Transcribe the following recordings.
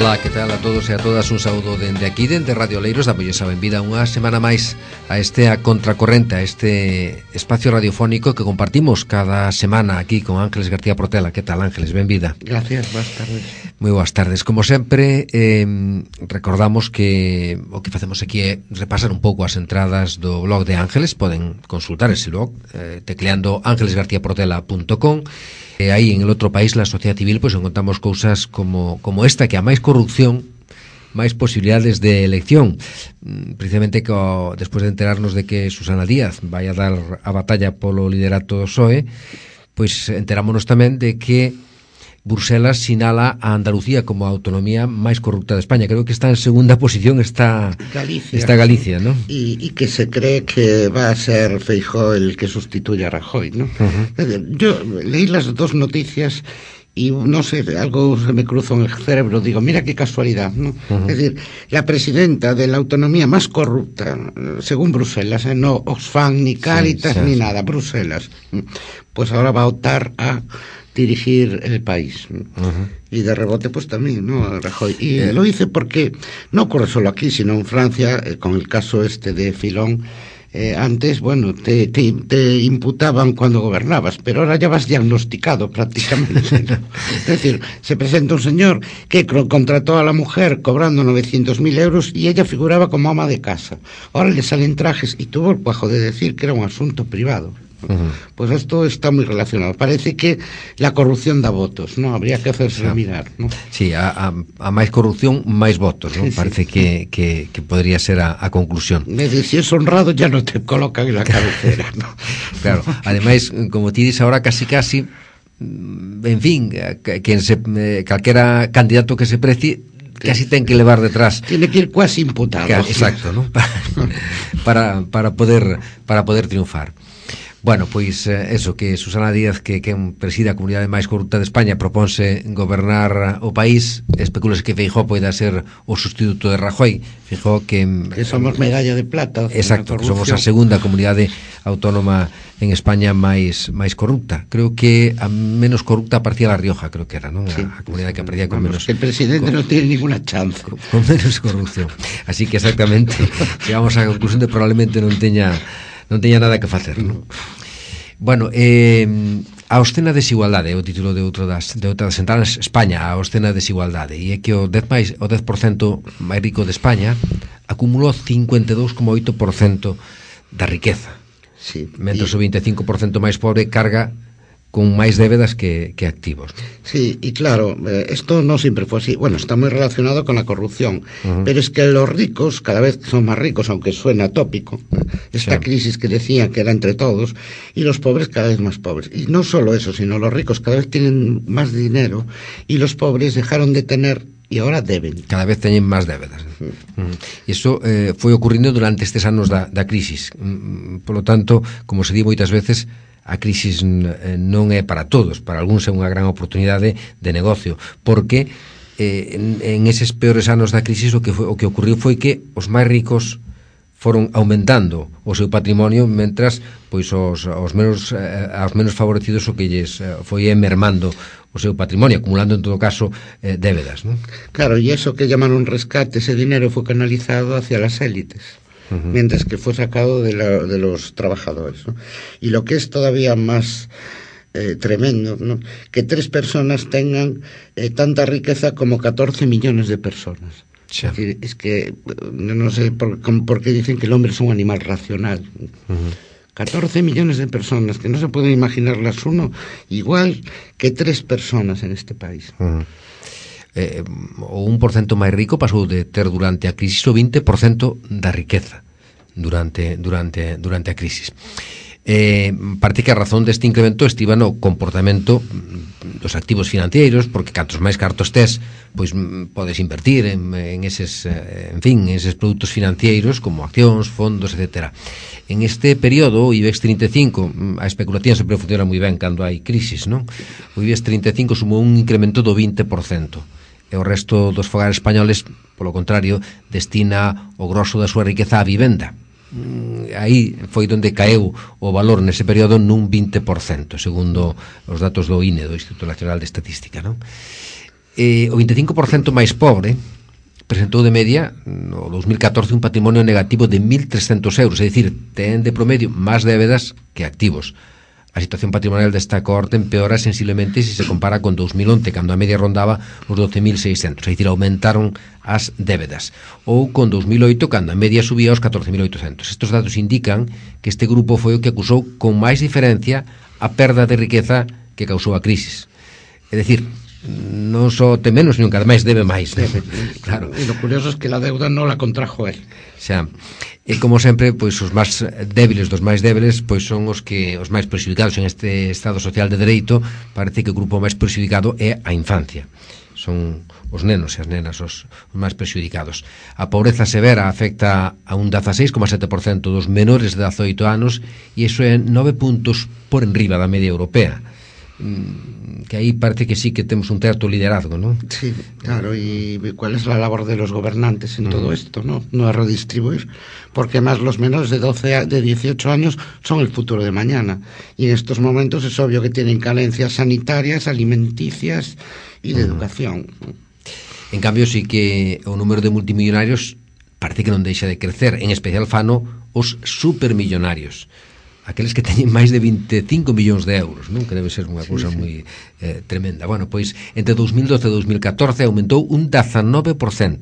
Ola, que tal a todos e a todas? Un saúdo dende aquí, dende Radio Oleiros. Damolles a benvida unha semana máis a este A Contracorrente, a este espacio radiofónico que compartimos cada semana aquí con Ángeles García Portela. Que tal, Ángeles? Benvida. Gracias, boas tardes. Moi boas tardes. Como sempre, recordamos que o que facemos aquí é repasar un pouco as entradas do blog de Ángeles. Poden consultar ese blog tecleando angelesgarciaportela.com. Aí en el outro país, la sociedade civil, pues encontramos cousas como esta, que a máis corrupción, máis posibilidades de elección. Precisamente despois de enterarnos de que Susana Díaz vai a dar a batalla polo liderato do PSOE, pois enterámonos tamén de que Bruselas sinala a Andalucía como a autonomía máis corrupta de España. Creo que está en segunda posición, está Galicia, ¿no? Y que se cree que va a ser Feijóo el que sustituya a Rajoy, ¿no? Yo leí las dos noticias y no sé, algo se me cruzó en el cerebro, digo, mira qué casualidad, ¿no? Es decir, la presidenta de la autonomía más corrupta, según Bruselas, no Oxfam, ni Cáritas, ni nada, Bruselas, pues ahora va a optar a dirigir el país. Y de rebote pues también, ¿no? Rajoy. Y lo hice porque no ocurre solo aquí, sino en Francia, con el caso este de Filón. Antes, bueno, te imputaban cuando gobernabas, pero ahora ya vas diagnosticado prácticamente, ¿no? Es decir, se presenta un señor que contrató a la mujer cobrando 900.000 euros y ella figuraba como ama de casa. Ahora le salen trajes y tuvo el cuajo de decir que era un asunto privado. Pues esto está muy relacionado. Parece que la corrupción da votos, ¿no? Habría que hacerse mirar, ¿no? Sí, a máis corrupción, máis votos, ¿no? Parece que podría ser a conclusión. Es decir, si es honrado ya no te colocan en la cabecera, ¿no? Claro, ademais, como ti dis ahora, casi en fin, calquera candidato que se precie casi ten que levar detrás. Tiene que ir cuasi imputado. Exacto, ¿no? para poder triunfar. Bueno, pois eso, que Susana Díaz, que preside a comunidade máis corrupta de España, proponse gobernar o país. Especulase que Feijóo poida ser o sustituto de Rajoy. Feijóo que somos medalla de plata. Exacto, que somos a segunda comunidade autónoma en España máis corrupta. Creo que a menos corrupta aparecía La Rioja, creo que era, ¿no? Sí, a comunidade que aparecía con menos. Que el presidente no tiene ninguna chance. Con menos corrupción. Así que exactamente, llegamos a conclusión de probablemente non teña nada que facer, non? Bueno, a obscena desigualdade é o título de outra das entradas. España, a obscena desigualdade, e é que o 10% máis rico de España acumulou 52,8% da riqueza, sí, mentre o 25% máis pobre carga con máis débedas que activos. Sí, y claro, esto no siempre fue así. Bueno, está muy relacionado con la corrupción, pero es que los ricos cada vez son más ricos, aunque suena tópico, esta crisis que decían que era entre todos, y los pobres cada vez más pobres. Y no solo eso, sino los ricos cada vez tienen más dinero y los pobres dejaron de tener e agora deben. Cada vez teñen máis débedas. E iso foi ocurrindo durante estes anos da crisis. Por lo tanto, como se di moitas veces, a crisis non é para todos. Para algúns é unha gran oportunidade de negocio, porque en eses peores anos da crisis o que ocurriu foi que os máis ricos foron aumentando o seu patrimonio, mentras pois aos menos favorecidos o que lles foi mermando o seu patrimonio, acumulando en todo caso débedas, ¿no? Claro, y eso que llamaron rescate, ese dinero fue canalizado hacia las élites, mientras que fue sacado de los trabajadores, ¿no? Y lo que es todavía más tremendo, ¿no? Que 3 personas tengan tanta riqueza como 14 millones de personas. Sí. Es decir, es que no sé por qué dicen que el hombre es un animal racional. 14 millones de personas, que no se pueden imaginarlas uno igual que 3 personas en este país. O 1% máis rico pasou de ter durante a crisis o 20% da riqueza durante a crisis. Parte que a razón deste incremento estiba no comportamento dos activos financeiros, porque cantos máis cartos tes, pois podes invertir en eses produtos financeiros como accións, fondos, etc. En este período, o IBEX 35, a especulación sempre funciona moi ben cando hai crisis, non? O IBEX 35 sumou un incremento do 20%. E o resto dos fogares españoles, polo contrario, destina o grosso da súa riqueza á vivenda. Aí foi onde caeu o valor nese período nun 20%, segundo os datos do INE, do Instituto Nacional de Estatística, non? O 25% máis pobre presentou de media no 2014 un patrimonio negativo de 1.300 euros, é dicir, ten de promedio máis débedas que activos. A situación patrimonial desta cohorte empeora sensiblemente se se compara con 2011, cando a media rondaba os 12.600, é dicir, aumentaron as débedas. Ou con 2008, cando a media subía aos 14.800. Estes datos indican que este grupo foi o que acusou con máis diferencia a perda de riqueza que causou a crisis. É dicir, non só ten menos, sino que ademais debe máis. Claro. E lo curioso es que la deuda non la contrajo él. Xa. E como sempre, pois os máis débiles dos máis débiles, pois son os máis perxudicados en este Estado social de dereito. Parece que o grupo máis perxudicado é a infancia. Son os nenos e as nenas os máis perxudicados. A pobreza severa afecta a un 16,7% dos menores de 18 anos e iso é 9 puntos por enriba da media europea. Que aí parece que sí que temos un certo liderazgo, ¿no? Sí, claro, y ¿cuál es la labor de los gobernantes en todo esto, no? No es redistribuir, porque además los menores de 18 años son el futuro de mañana, y en estos momentos es obvio que tienen carencias sanitarias, alimenticias y de educación. En cambio, sí que o número de multimillonarios parece que non deixa de crecer, en especial fano os supermillonarios, aqueles que teñen máis de 25 millóns de euros, non? Que debe ser unha cousa moi tremenda. Bueno, pois, entre 2012 e 2014 aumentou un 19%,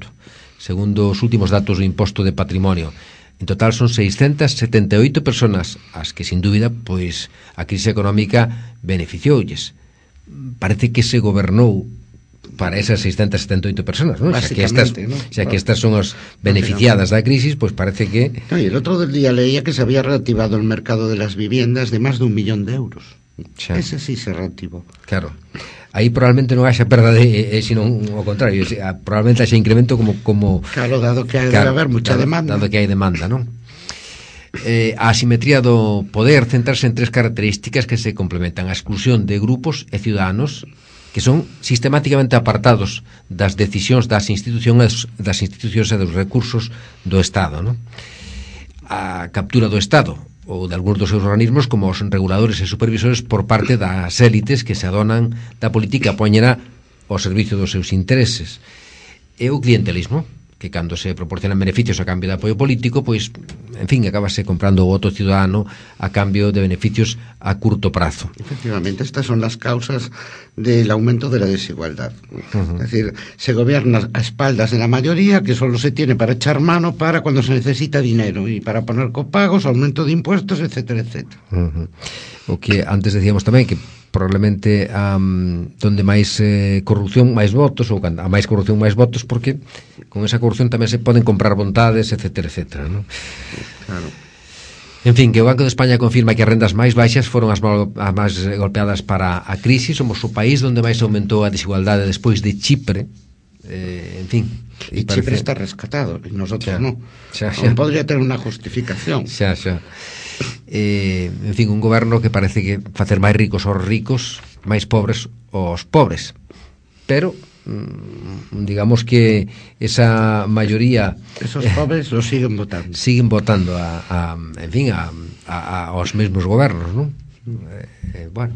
segundo os últimos datos do imposto de patrimonio. En total son 678 personas as que, sin dúbida, pois, a crise económica beneficioulles. Parece que se gobernou para esas 678 personas, ¿no? Xa que estas son as beneficiadas da crisis, pues parece que... No, y el otro día leía que se había reactivado el mercado de las viviendas de más de 1 millón de euros. Xa. Ese sí se reactivó. Claro. Aí probablemente non haxa perda de, sino ao contrario, probablemente haxa incremento como claro, dado que debe haber mucha demanda. Dado que hai demanda, non? A asimetría do poder centrarse en tres características que se complementan: a exclusión de grupos e ciudadanos que son sistemáticamente apartados das decisións das institucións e dos recursos do Estado, non? A captura do Estado ou de algúns dos seus organismos como os reguladores e supervisores por parte das élites que se adonan da política, poñera ao servicio dos seus intereses. E o clientelismo, que cando se proporcionan beneficios a cambio de apoio político, pois, en fin, acabase comprando o voto ciudadano a cambio de beneficios a curto prazo. Efectivamente, estas son las causas del aumento de la desigualdad. Es decir, se gobierna a espaldas de la mayoría, que solo se tiene para echar mano para cuando se necesita dinero y para poner copagos, aumento de impuestos, etcétera, etcétera. O que antes decíamos tamén que probablemente donde máis corrupción, máis votos, ou a máis corrupción, máis votos, porque con esa corrupción tamén se poden comprar vontades, etcétera, etcétera, ¿no? Claro. En fin, que o Banco de España confirma que as rendas máis baixas foron as máis golpeadas para a crise. Somos o país onde máis aumentou a desigualdade despois de Chipre. En fin, y Chipre está rescatado y nosotros no. Aún podría tener una justificación. En fin, un goberno que parece que facer máis ricos aos ricos, máis pobres aos pobres, pero digamos que esa mayoría, esos pobres los siguen votando en fin, aos mesmos gobernos, non? Bueno,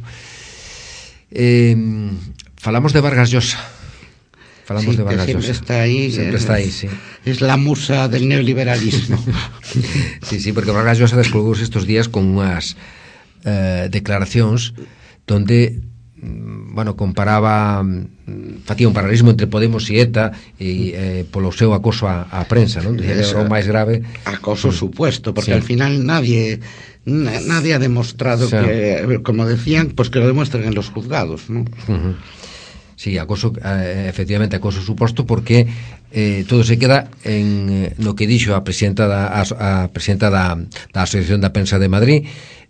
falamos de Vargas Llosa. Falamos de Vargas Llosa. Siempre está ahí, sí. Es la musa del neoliberalismo. Sí, porque Vargas Llosa descolgouse estos días con unhas declaracións donde, comparaba, facía un paralelismo entre Podemos e ETA e polo seu acoso á prensa, non? Dicía que era o máis grave. Acoso supuesto, porque al final nadie ha demostrado que, como decían, pues que lo demuestren en los juzgados, ¿no? Sí, acoso, efectivamente acoso suposto, porque todo se queda en no que dixo a presidenta da Asociación da Prensa de Madrid.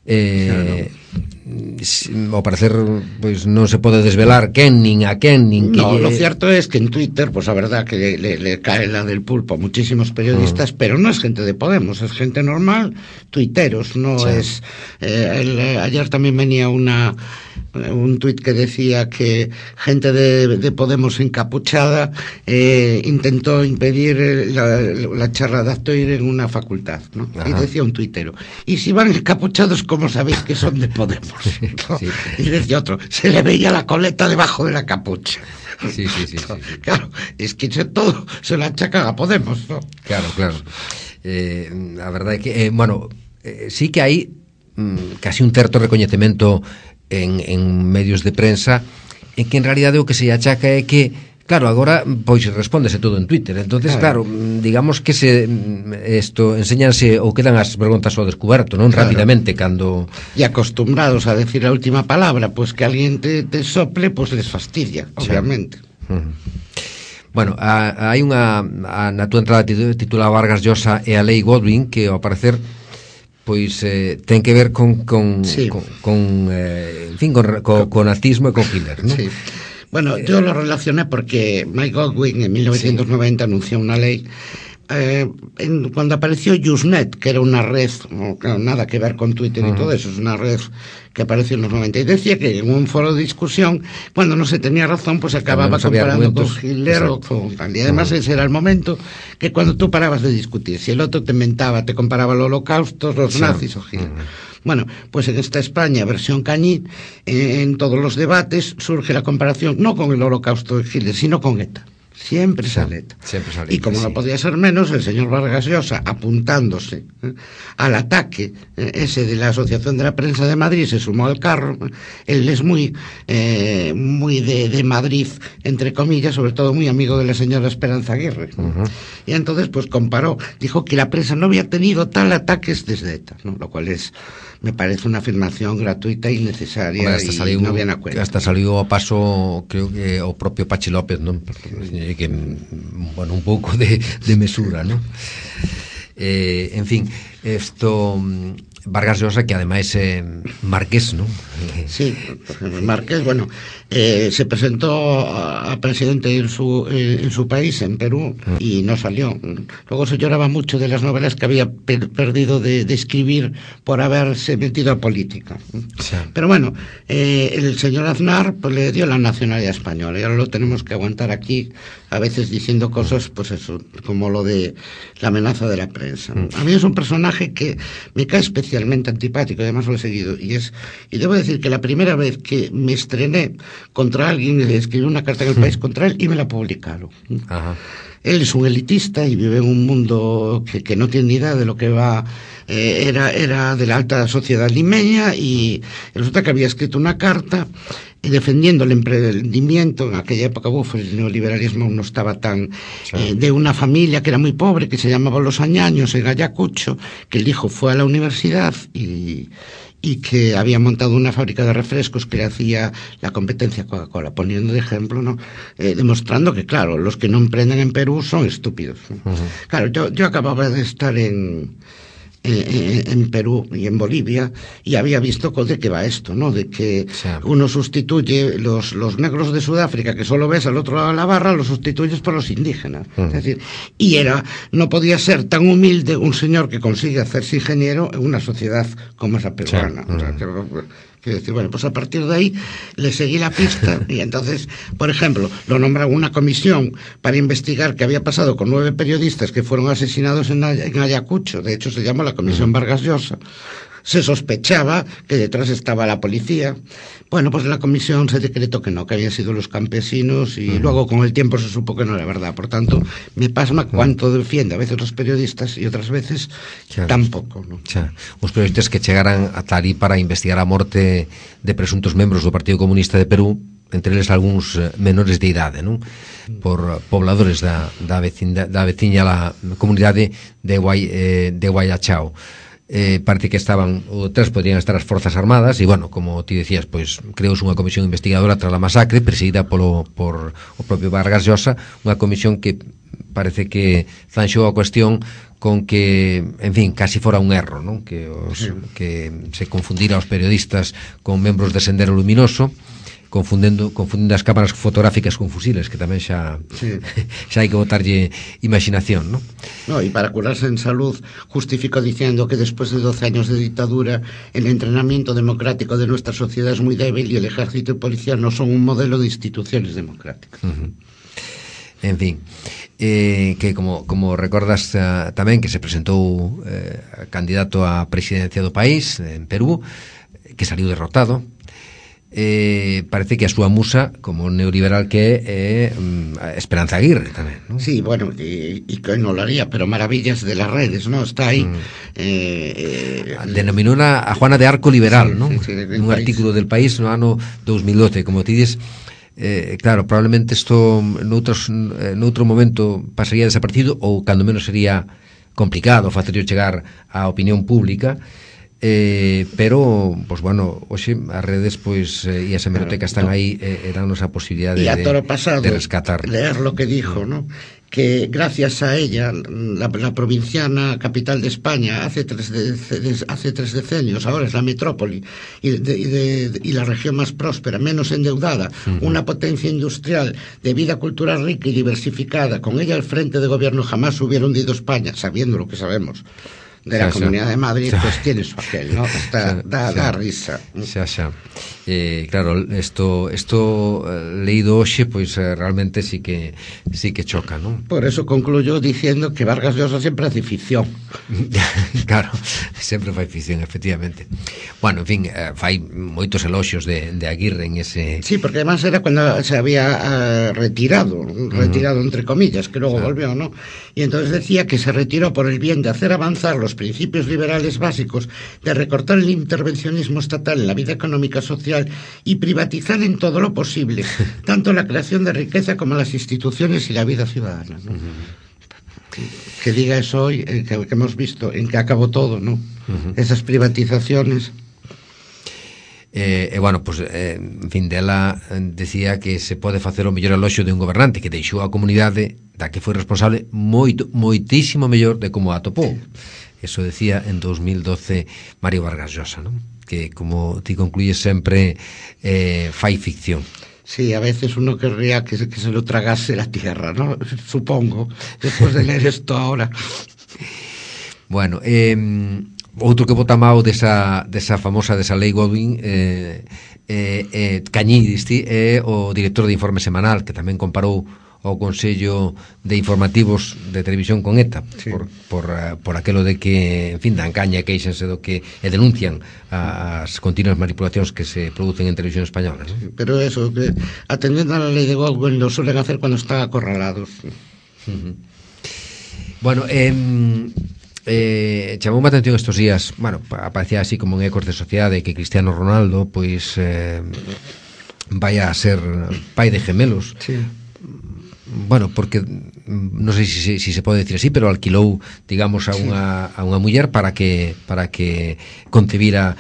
Ao parecer, pois non se pode desvelar quen nin a quen nin que... No, lo cierto es que en Twitter, pues a verdad que le cae la del pulpo a muchísimos periodistas, pero no es gente de Podemos, es gente normal, tuiteros, no es... ayer también venía un tuit que decía que gente de Podemos encapuchada intentó impedir la charradactoide en una facultad, ¿no? Y decía un tuitero, y si van encapuchados, ¿cómo sabéis que son de Podemos? ¿No? Sí. Y decía otro, se le veía la coleta debajo de la capucha. Sí. Claro, es que todo se lo achacan a Podemos, ¿no? Claro. A verdade é que, sí que hai casi un certo recoñecemento en medios de prensa en que en realidade o que se achaca é que, claro, agora pois respóndese todo en Twitter. Entonces, claro, digamos que enséñanse ou quedan as preguntas ao descuberto, non? Claro. Rapidamente cando... Y acostumbrados a decir la última palabra, pues que alguien te sople, pues les fastidia, obviamente. Bueno, hai unha na túa entrada titulada Vargas Llosa e a Lei Godwin, que ao parecer pois ten que ver con nazismo e con Hitler, ¿no? Sí. Bueno, yo lo relacioné porque Mike Godwin en 1990 anunció una ley cuando apareció Usenet, que era una red, claro, nada que ver con Twitter y todo eso, es una red que apareció en los 90, y decía que en un foro de discusión, cuando no se tenía razón, pues se acababa comparando con Hitler o con tal. Y además ese era el momento que cuando tú parabas de discutir, si el otro te mentaba, te comparaba el Holocausto, los nazis o Hitler. Bueno, pues en esta España, versión Cañí, en todos los debates surge la comparación, no con el Holocausto de Hitler, sino con ETA. Siempre sale ETA. Y como no podía ser menos, el señor Vargas Llosa, apuntándose al ataque ese de la Asociación de la Prensa de Madrid, se sumó al carro. Él es muy de Madrid, entre comillas, sobre todo muy amigo de la señora Esperanza Aguirre. Y entonces pues comparó, dijo que la prensa no había tenido tal ataques desde ETA, ¿no? Lo cual me parece una afirmación gratuita e innecesaria. Saliu, no viene a cuenta. Hasta saliu a paso, creo que o propio Pachi López, non? Que, bueno, un pouco de mesura, non? En fin, Vargas Llosa, que ademais é marqués, non? Sí, marqués, bueno, se presentó a presidente en su país, en Perú, y no salió. Luego se lloraba mucho de las novelas que había perdido de escribir por haberse metido a política. Sí. Pero bueno, el señor Aznar pues le dio la nacionalidad española, y ahora lo tenemos que aguantar aquí, a veces diciendo cosas, pues eso, como lo de la amenaza de la prensa. A mí es un personaje que me cae especialmente antipático, además lo he seguido, y debo decir que la primera vez que me estrené contra alguien, escribí una carta en El País contra él y me la publicaron. Ajá. Él es un elitista y vive en un mundo que no tiene ni idea de lo que va. Era de la alta sociedad limeña, y resulta que había escrito una carta defendiendo el emprendimiento. En aquella época el neoliberalismo no estaba tan de una familia que era muy pobre, que se llamaba Los Añaños, en Ayacucho, que el hijo fue a la universidad y que había montado una fábrica de refrescos que le hacía la competencia a Coca-Cola, poniendo de ejemplo, ¿no? Demostrando que, claro, los que no emprenden en Perú son estúpidos, ¿no? Claro, yo acababa de estar en Perú y en Bolivia, y había visto de qué va esto, ¿no? De que uno sustituye los negros de Sudáfrica, que solo ves al otro lado de la barra, los sustituyes por los indígenas. Es decir, no podía ser tan humilde un señor que consigue hacerse ingeniero en una sociedad como esa peruana. O sea, quiero decir, bueno, pues a partir de ahí le seguí la pista, y entonces, por ejemplo, lo nombraron una comisión para investigar qué había pasado con 9 periodistas que fueron asesinados en Ayacucho. De hecho se llamó la Comisión Vargas Llosa. Se sospechaba que detrás estaba la policía. Bueno, pues la comisión se decretó que no, que habían sido los campesinos, y luego con el tiempo se supo que no era verdad. Por tanto, me pasma cuánto defiende a veces los periodistas y otras veces tampoco, ¿no? Os periodistas que chegaran ata ali para investigar a morte de presuntos membros do Partido Comunista de Perú, entre eles algúns menores de idade, non? Por pobladores da veciña la comunidade de Guayachao. Parece que estaban, ou detrás podrían estar as Forzas Armadas, e bueno, como ti decías, pois creouse unha comisión investigadora tras a masacre, presidida por o propio Vargas Llosa, unha comisión que parece que zanxou a cuestión con que, en fin, casi fora un erro, non? Que se confundira os periodistas con membros de Sendero Luminoso, confundindo as cámaras fotográficas con fusiles, que tamén xa hai que botarlle imaginación, ¿no? No, y para curarse en salud justificó diciendo que después de 12 años de dictadura el entrenamiento democrático de nuestra sociedad es muy débil, y el ejército y policía no son un modelo de instituciones democráticas. En fin, que como recordas tamén, que se presentou candidato á presidencia do país en Perú, que saliu derrotado. parece que a súa musa, como neoliberal que é Esperanza Aguirre tamén, ¿no? Sí, bueno, y que no lo haría, pero maravillas de las redes, ¿no? Está ahí. Denominou a Juana de Arco liberal, sí, ¿no? Sí, Un artículo del País no ano 2012, como ti dices. Claro, probablemente isto noutro momento pasaría desaparecido, ou cando menos sería complicado facerlo chegar á opinión pública. Pero, pues bueno, hoxe as redes e as hemerotecas están aí e dannos a posibilidade de rescatar. Leer lo que dijo, ¿no? Que gracias a ella la provinciana capital de España hace tres decenios, ahora es la metrópoli y la región más próspera, menos endeudada, una potencia industrial de vida cultural rica y diversificada. Con ella al frente de gobierno jamás hubiera hundido España, sabiendo lo que sabemos de la Comunidad de Madrid, pues tiene su aquel, ¿no? Da risa. Claro, esto leído hoxe, pues realmente sí que choca, ¿no? Por eso concluyo diciendo que Vargas Llosa sempre hace ficción. Claro, sempre fai ficción, efectivamente. Bueno, en fin, fai moitos eloxios de Aguirre en ese... Sí, porque además era cuando se había retirado entre comillas, que luego volvió, ¿no? Y entonces decía que se retiró por el bien de hacer avanzar los principios liberales básicos, de recortar el intervencionismo estatal en la vida económica social y privatizar en todo lo posible, tanto la creación de riqueza como las instituciones y la vida ciudadana, ¿no? Que diga eso hoy, que hemos visto en que acabó todo, ¿no? Esas privatizaciones. Bueno, pues, en fin, dela decía que se pode facer o mellor eloxio de un gobernante que deixou a comunidade da que foi responsable moitísimo mellor de como a atopou. Eso decía en 2012 Mario Vargas Llosa, ¿no? Que, como ti concluyes sempre, fai ficción. Sí, a veces uno querría que se lo tragase la tierra, ¿no? Supongo, después de leer esto ahora. Bueno, outro que vota mal desa famosa lei Godwin, Cañí, é o director de Informe Semanal, que tamén comparou o Consello de Informativos de Televisión con ETA, sí, por aquelo de que, en fin, dan caña, queixense do que e denuncian as continuas manipulacións que se producen en televisión española, ¿no? Sí, pero eso, que atendiendo a la ley de Godwin lo suelen hacer cuando están acorralados. Bueno, chamoume a atención estos días, bueno, aparecía así como en Ecos de Sociedade que Cristiano Ronaldo, pois vai a ser pai de gemelos. Sí. Bueno, porque non sei se se pode decir así, pero alquilou, digamos, a unha muller para que concebira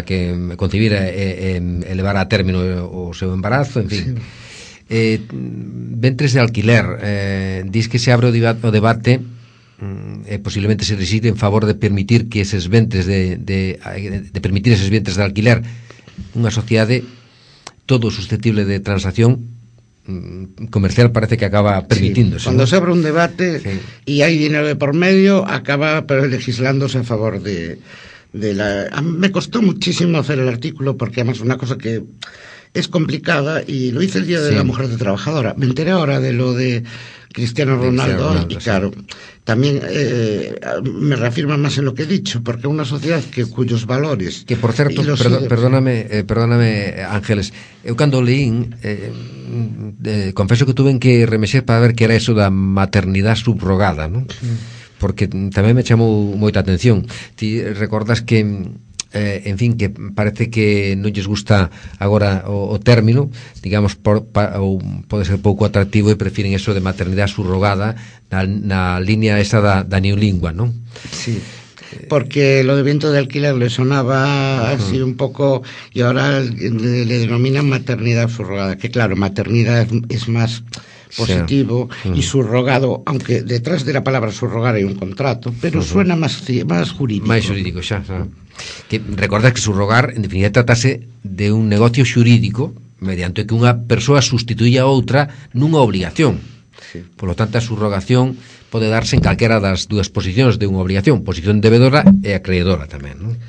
e levara a término o seu embarazo, en fin. Sí. Ventres de alquiler, dis que se abre o debate posiblemente se decide en favor de permitir que eses ventres de permitir eses ventres de alquiler, unha sociedade todo susceptible de transacción comercial parece que acaba permitíndose. Sí, cuando, ¿no?, se abre un debate, sí, y hay dinero de por medio, acaba legislándose a favor de la... Me costó muchísimo hacer el artículo porque además es una cosa que es complicada y lo hice el día de la mujer de trabajadora. Me enteré ahora de lo de Cristiano Ronaldo y claro, también me reafirma más en lo que he dicho, porque una sociedad cuyos valores... Que, por certo, perdóname, Ángeles, eu cando leín confeso que tuve que remexer para ver que era eso da maternidade subrogada, ¿no? Porque tamén me chamou moita atención. Ti recordas que en fin, que parece que non lles gusta agora o término, digamos, ou pode ser pouco atractivo e prefiren eso de maternidade subrogada na línea esa da neolingua, non? Sí, porque lo de viento de alquiler le sonaba así un poco y ahora le denominan maternidad subrogada, que claro, maternidad es más positivo, y subrogado, aunque detrás de la palabra surrogar hay un contrato, pero suena más jurídico. Máis xurídico, xa. Que recordas que surrogar, en definitiva, tratase de un negocio xurídico mediante que unha persoa sustituía a outra nunha obligación. Sí. Por lo tanto, a subrogación pode darse en calquera das dúas posicións de unha obligación, posición debedora e acreedora tamén, non?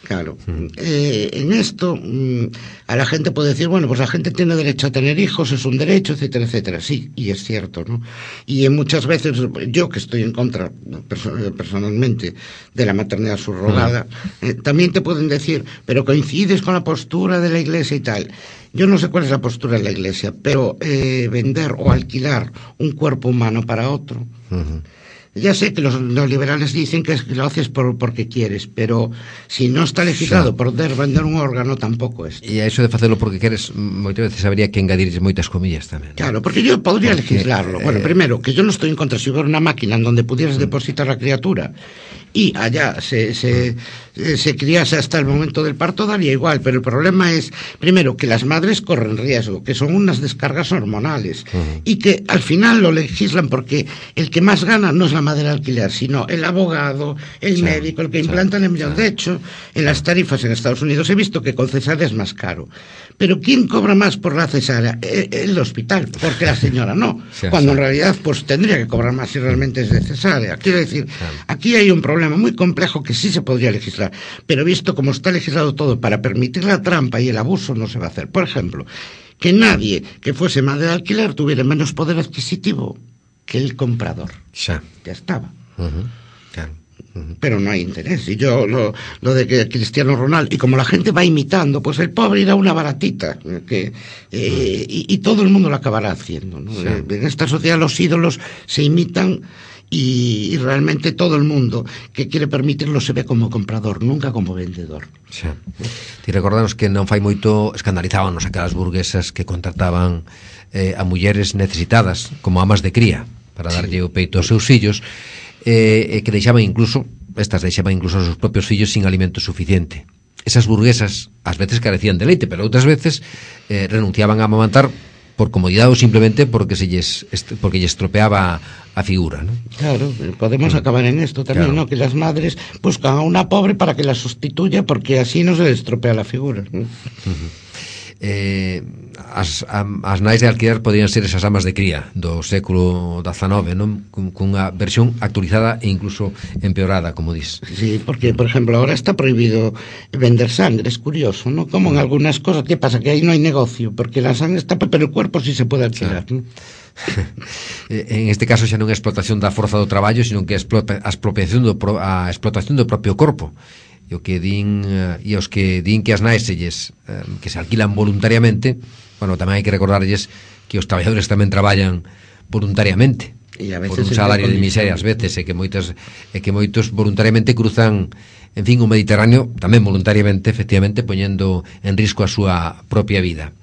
Claro, en esto a la gente puede decir, bueno, pues la gente tiene derecho a tener hijos, es un derecho, etcétera, etcétera. Sí, y es cierto, ¿no? Y muchas veces, yo que estoy en contra personalmente de la maternidad subrogada, también te pueden decir, pero coincides con la postura de la Iglesia y tal. Yo no sé cuál es la postura de la Iglesia, pero vender o alquilar un cuerpo humano para otro... Ya sé que los neoliberales dicen que lo haces porque quieres, pero si no está legislado por vender un órgano, tampoco es. E a iso de facelo porque queres, moitas veces habría que engadirles moitas comillas tamén. Claro, porque yo podría legislarlo. Bueno, primero, que yo no estoy en contra si hubiera una máquina en donde pudieras depositar la criatura y allá se criase hasta el momento del parto, daría igual, pero el problema es, primero, que las madres corren riesgo, que son unas descargas hormonales, y que al final lo legislan porque el que más gana no es la madre alquiler, sino el abogado, el médico, el que implanta el embrión. De hecho, en las tarifas en Estados Unidos he visto que con cesárea es más caro. Pero ¿quién cobra más por la cesárea? El hospital, porque la señora no. Cuando en realidad pues tendría que cobrar más si realmente es de cesárea. Quiero decir, aquí hay un problema muy complejo que sí se podría legislar, pero visto como está legislado todo para permitir la trampa y el abuso, no se va a hacer. Por ejemplo, que nadie que fuese madre de alquiler tuviera menos poder adquisitivo que el comprador. Ya estaba. Claro. Pero no hay interés. Y yo lo de que Cristiano Ronaldo, y como la gente va imitando, pues el pobre irá una baratita y todo el mundo lo acabará haciendo, ¿no? En esta sociedad los ídolos se imitan y realmente todo el mundo que quiere permitirlo se ve como comprador, nunca como vendedor. Ti recordanos que non fai moito escandalizábanos aquelas burguesas que contrataban a mulleres necesitadas como amas de cría para darlle o peito aos seus fillos, que deixaban incluso os seus propios fillos sin alimento suficiente. Esas burguesas ás veces carecían de leite, pero outras veces renunciaban a amamantar por comodidade ou simplemente porque lles estropeaba a figura, ¿no? Claro, podemos acabar en esto también, ¿no? Que las madres buscan a una pobre para que la sustituya porque así no se le estropea la figura, ¿no? As nais de alquiler podían ser esas amas de cría do século XIX, non? Cunha versión actualizada e incluso empeorada, como dis. Sí, porque, por ejemplo, ahora está prohibido vender sangre, es curioso, ¿no? Como en algunas cosas, ¿qué pasa? Que ahí no hay negocio, porque la sangre está, pero el cuerpo sí se puede alquilar, ¿no? En este caso xa non é explotación da forza do traballo, sino que é a explotación do propio corpo. E o que din e os que din que as nais que se alquilan voluntariamente, bueno, tamén hai que recordarlles que os traballadores tamén traballan voluntariamente por un salario de miseria ás veces, e que moitos voluntariamente cruzan, en fin, o Mediterráneo tamén voluntariamente, efectivamente, poñendo en risco a súa propia vida.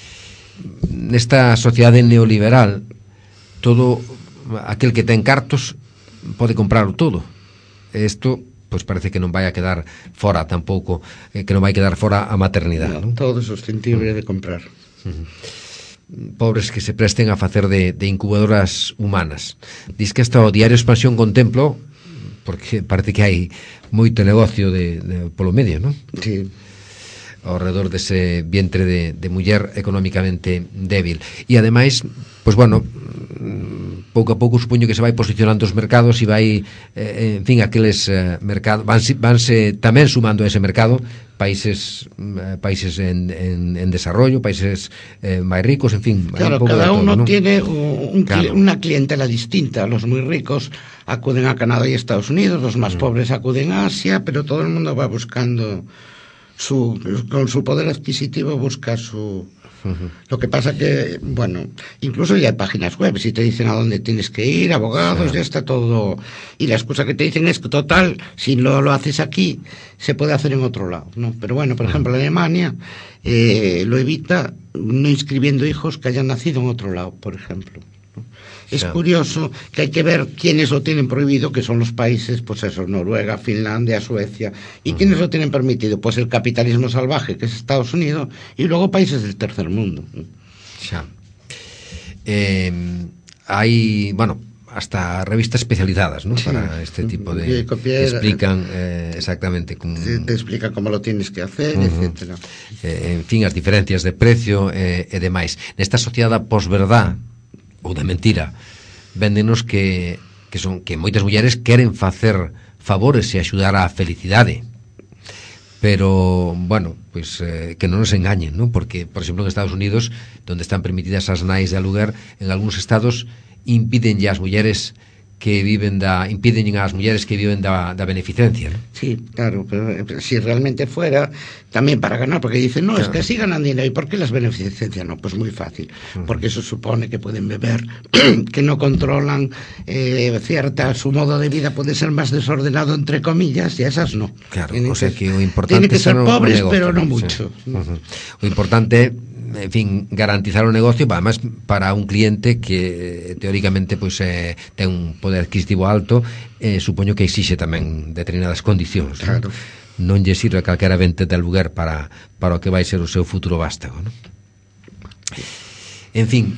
Nesta sociedade neoliberal, todo aquel que ten cartos pode comprarlo todo. Isto pois parece que non vai a quedar fora tampouco, que non vai quedar fora a maternidade, non? Todo é sustentible de comprar. Pobres que se presten a facer de incubadoras humanas. Diz que hasta o diario Expansión Contemplo, porque parece que hai moito negocio polo medio, non? Sí. Ao redor dese vientre de muller económicamente débil. E ademais, pois bueno, pouco a pouco supoño que se vai posicionando os mercados e vai, en fin, aqueles mercados vanse tamén sumando a ese mercado países en desarrollo, países máis ricos, en fin. Claro, cada uno tiene una clientela distinta. Los muy ricos acuden a Canadá y Estados Unidos, los más pobres acuden a Asia, pero todo el mundo va buscando con su poder adquisitivo busca su... Lo que pasa que, bueno, incluso ya hay páginas web, si te dicen a dónde tienes que ir, abogados, ya está todo. Y la excusa que te dicen es que, total, si no lo haces aquí, se puede hacer en otro lado, ¿no? Pero bueno, por ejemplo, Alemania lo evita no inscribiendo hijos que hayan nacido en otro lado, por ejemplo, ¿no? Es curioso que hay que ver quiénes lo tienen prohibido, que son los países, pues eso, Noruega, Finlandia, Suecia, y quiénes lo tienen permitido, pues el capitalismo salvaje, que es Estados Unidos, y luego países del tercer mundo. Xa. Hai, bueno, hasta revistas especializadas, ¿no? Para este tipo de... que explican exactamente te explican cómo lo tienes que hacer, etcétera. En fin, as diferencias de precio e demais. Nesta sociedade posverdad ou de mentira, véndenos que moitas mulleres queren facer favores e axudar á felicidade, pero bueno, pues que non nos engañen, ¿no? Porque, por exemplo, en Estados Unidos, donde están permitidas as nais de aluguer, en algúns estados impiden ya as mulleres que viven impiden a las mujeres que viven da beneficencia, ¿no? Sí, claro, pero si realmente fuera también para ganar, porque dicen, no, claro, es que así ganan dinero. ¿Y por qué las beneficencias no? Pues muy fácil, porque eso supone que pueden beber, que no controlan su modo de vida puede ser más desordenado, entre comillas, y esas no. Claro, o sea que lo importante tiene que ser pobres, negocio, pero no mucho. Sí. Lo importante, en fin, garantizar o negocio, además para un cliente que teóricamente pues ten un poder adquisitivo alto, supoño que exixe tamén determinadas condicións, claro, non lle sirve calquera vente de aluguer para o que vai ser o seu futuro vástago, ¿no? En fin,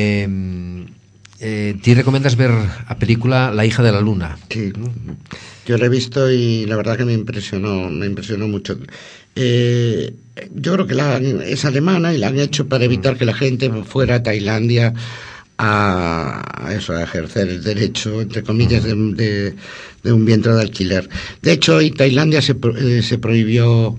ti recomendas ver a película La hija de la luna? Sí, yo la he visto y la verdad que me impresionó mucho. Yo creo que es alemana y la han hecho para evitar que la gente fuera a Tailandia a ejercer el derecho, entre comillas, de un vientre de alquiler. De hecho, en Tailandia se prohibió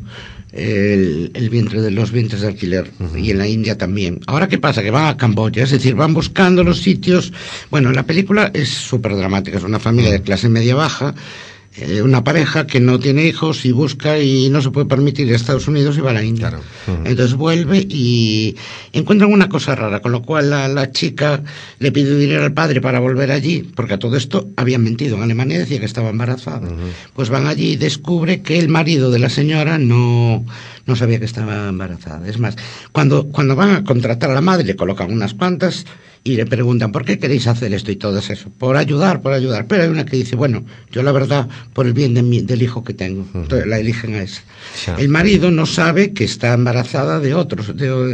los vientres de alquiler, y en la India también. Ahora, ¿qué pasa? Que van a Camboya, es decir, van buscando los sitios. Bueno, la película es súper dramática, es una familia de clase media-baja, una pareja que no tiene hijos y busca y no se puede permitir ir a Estados Unidos y va a la India. Claro. Entonces vuelve y encuentran una cosa rara, con lo cual la chica le pide dinero al padre para volver allí, porque a todo esto habían mentido. En Alemania decía que estaba embarazada. Pues van allí y descubre que el marido de la señora no sabía que estaba embarazada. Es más, cuando van a contratar a la madre, le colocan unas cuantas y le preguntan, ¿por qué queréis hacer esto y todo eso? Por ayudar. Pero hay una que dice, bueno, yo la verdad, por el bien del hijo que tengo. Entonces la eligen a esa. El marido no sabe que está embarazada de otros.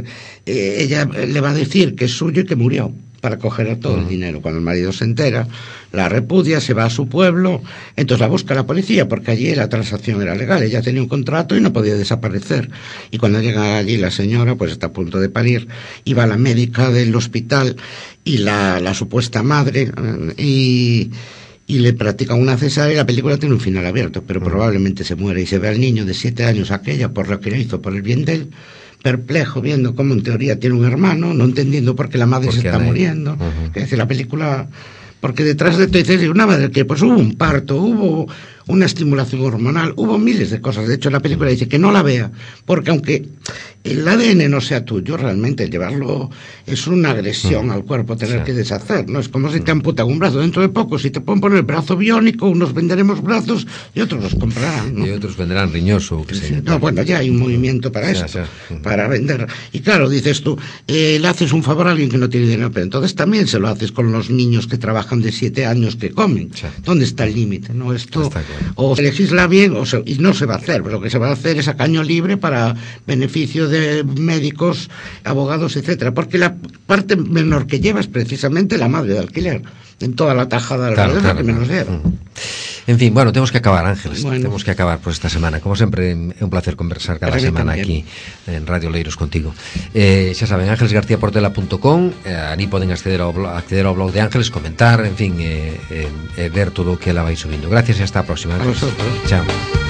Ella le va a decir que es suyo y que murió, para coger todo el dinero. Cuando el marido se entera, la repudia, se va a su pueblo, entonces la busca la policía, porque allí la transacción era legal, ella tenía un contrato y no podía desaparecer. Y cuando llega allí la señora, pues está a punto de parir, y va la médica del hospital y la supuesta madre, y le practican una cesárea, y la película tiene un final abierto, pero probablemente se muere, y se ve al niño de 7 años, aquella, por lo que le hizo, por el bien de él, perplejo, viendo cómo en teoría tiene un hermano, no entendiendo por qué la madre se está muriendo. Es decir, la película, porque detrás de todo dice una madre que pues hubo un parto, hubo una estimulación hormonal, hubo miles de cosas. De hecho, la película dice que no la vea, porque aunque el ADN no sea tuyo, realmente llevarlo es una agresión al cuerpo, tener que deshacer, ¿no? Es como si te amputan un brazo. Dentro de poco, si te pueden poner el brazo biónico, unos venderemos brazos y otros los comprarán, ¿no? Y otros venderán riñoso, o que sea. No, bueno, ya hay un movimiento para esto, para vender. Y claro, dices tú, le haces un favor a alguien que no tiene dinero, pero entonces también se lo haces con los niños que trabajan de 7 años que comen. ¿Dónde está el límite, no? Esto o se legisla bien y no se va a hacer, pero lo que se va a hacer es a caño libre para beneficio de médicos, abogados, etcétera, porque la parte menor que lleva es precisamente la madre de alquiler, en toda la tajada de la que menos lleva. En fin, bueno, tenemos que acabar, Ángeles, tenemos que acabar por esta semana. Como sempre, é un placer conversar cada semana aquí en Radio Leiros contigo. Xa saben, ángelesgarciaportela.com, ali poden acceder ao blog de Ángeles, comentar, en fin, ver todo o que ela vai subindo. Gracias e hasta a próxima. A vosotros. Chao.